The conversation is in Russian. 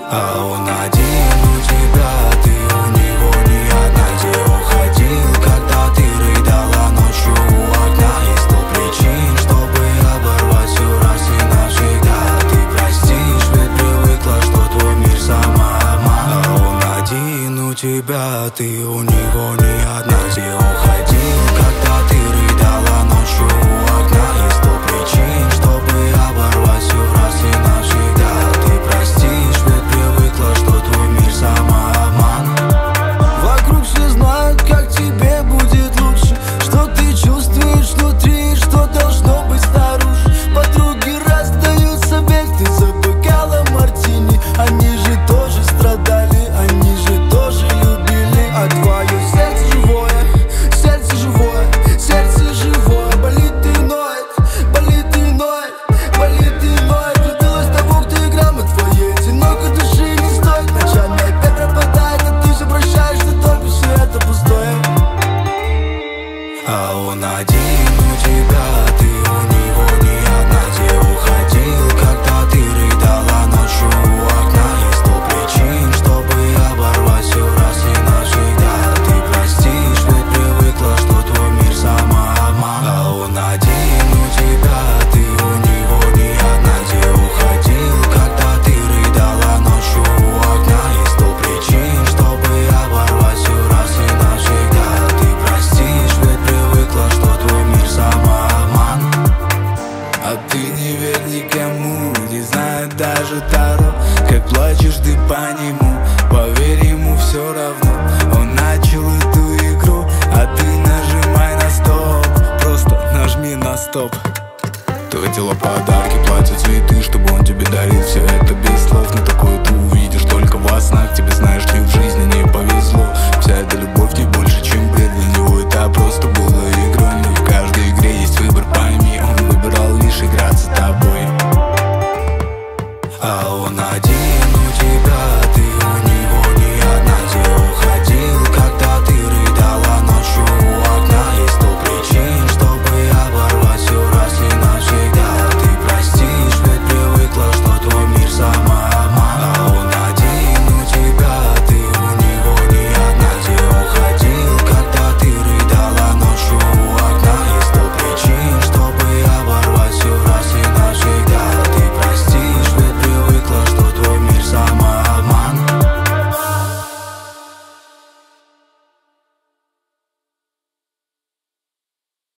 А он один у тебя, ты у него не одна. Где уходил, когда ты рыдала ночью у окна? Есть 100 причин, чтобы оборвать все раз и навсегда. Ты простишь, ведь привыкла, что твой мир самообман. А он один у тебя, ты у него не одна. Где уходил, когда ты рыдала ночью у окна? Есть 100 причин, чтобы оборвать все раз и навсегда. Ты простишь, ведь привыкла, что твой мир самообман. Вокруг все знают, как тебе будет лучше, что ты чувствуешь внутри, что должно быть снаружи. Подруги раздают советы за бокалом мартини. Они же тоже страдали, они же тоже любили. А твое сердце живое, сердце живое, сердце живое. Болит и ноет, болит и ноет, болит и ноет. Влюбилась в того, кто играл на твоей одинокой души не стоит. Ночами опять пропадает, а ты все прощаешь, что только все это пустое. А он один у тебя, ты у него не одна. Где уходил, когда ты рыдала ночью у окна? Есть 100 причин, чтобы оборвать все раз и навсегда. Ты простишь, ведь привыкла, что твой мир самообман. А он один у тебя, ты у него не одна. Где уходил, когда ты рыдала ночью у окна? Есть 100 причин, чтобы оборвать все раз и навсегда. Ты простишь, ведь привыкла, что твой мир самообман. А ты не верь никому, не знает даже Таро. Как плачешь ты по нему, поверь ему все равно. Он начал эту игру, а ты нажимай на стоп. Просто нажми на стоп. Ты хотела подарки, платья, цветы, чтобы он тебе дарил все это.